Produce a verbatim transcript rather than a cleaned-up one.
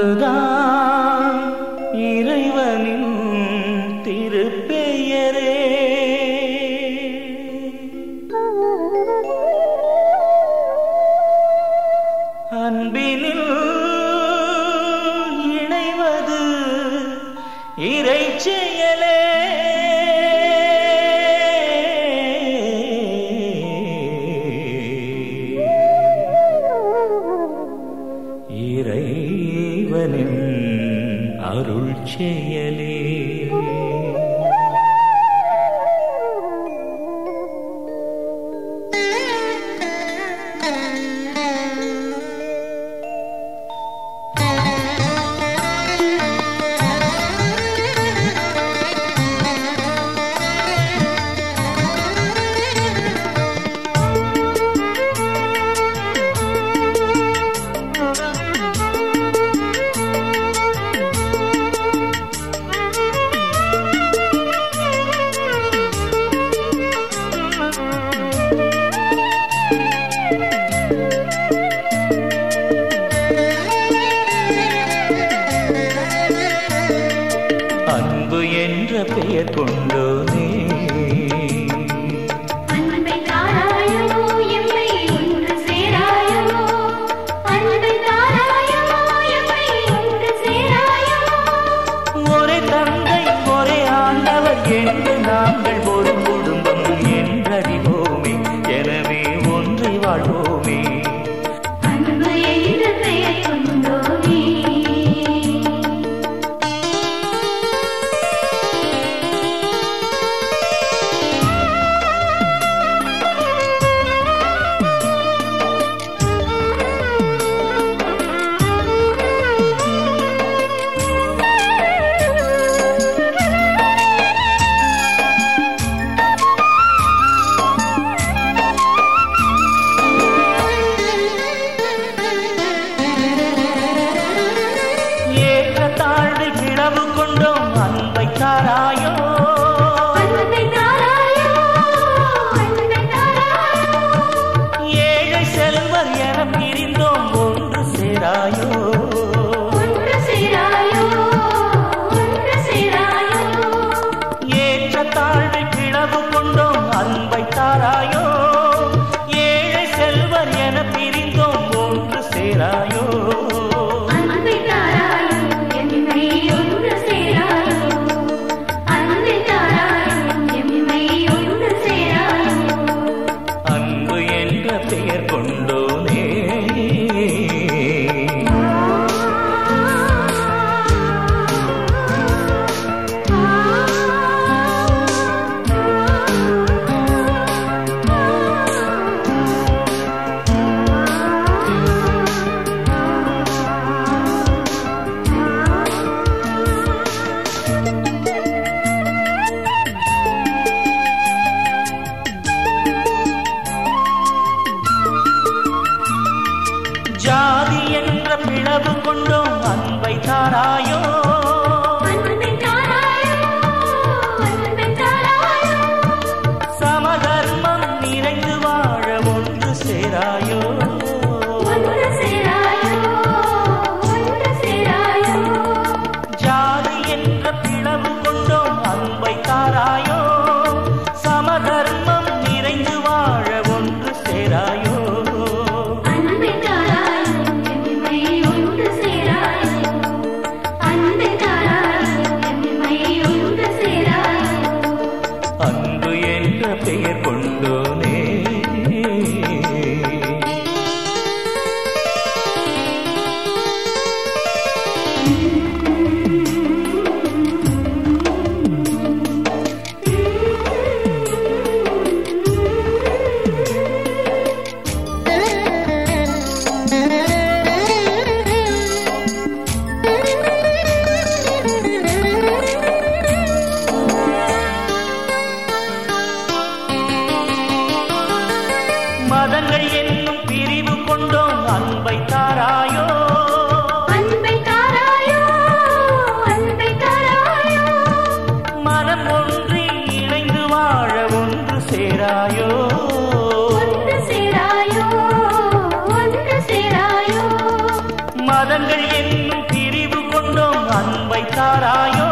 அன்புதான் இறைவனின் திருப்பெயரே. அன்பினில் இணைவது இறை செயலே. இறைவனின் அருள் செயலே. அன்பு என்ற பெயர் கொண்டோனே, அன்பை தாராயோ எம்மை ஒன்று சேராயோ, அன்பை தாராயோ எம்மை ஒன்று சேராயோ. ஒரே தந்தை ஒரே ஆண்டவர் என்று நாங்கள் ஒரு குடும்பம் என்றறிவோமே, எனவே ஒன்றை வாழ்வோமே. அன்பு என்ற பெயர் கொண்டோனே, கிளவு கொண்டோம் அன்பை தாராயோ, அன்பை தாராயோ, அன்பை தாராயோ. ஏழை செல்வர் என பிரிந்தோம் ஒன்று சேராயோ, ஒன்று சேராயோ, ஒன்று சேராயோ. ஏற்ற தாழ்வை கிளவு கொண்டோம் அன்பை தாராயோ, ஏழை செல்வர் என பிரிந்தோம் ஒன்று சேராயோ. அன்பை தாராயோ எம்மை ஒன்று சேராயோ, அன்பை தாராயோ எம்மை ஒன்று சேராயோ. அன்பு என்ற பெயர் கொண்டோனே, ஜாதி என்ற பிளவு கொண்டோம் அன்பை தாராயோ, அன்பை தாராயோ, அன்பை தாராயோ. சமதர்மம் நிறைந்து வாழ ஒன்று சேராயோ, ஒன்று சேராயோ, ஒன்று சேராயோ. ஜாதி என்ற பிளவு கொண்டோம் அன்பை தாராயோ, சமதர்மம் நிறைந்து வாழ ஒன்று சேராயோ. அன்பை தாராயோ எம்மை ஒன்று சேராயோ, அன்பை தாராயோ எம்மை ஒன்று சேராயோ. அன்பு என்ற பெயர் கொண்டோனே, மதங்கள் என்னும் பிரிவு கொண்டோம் அன்பை தாராயோ, அன்பை தாராயோ, அன்பை தாராயோ. மனம் ஒன்றி இணைந்து வாழ ஒன்று சேராயோ, ஒன்று சேராயோ, ஒன்று சேராயோ. மதங்கள் என்னும் பிரிவு தாராயோ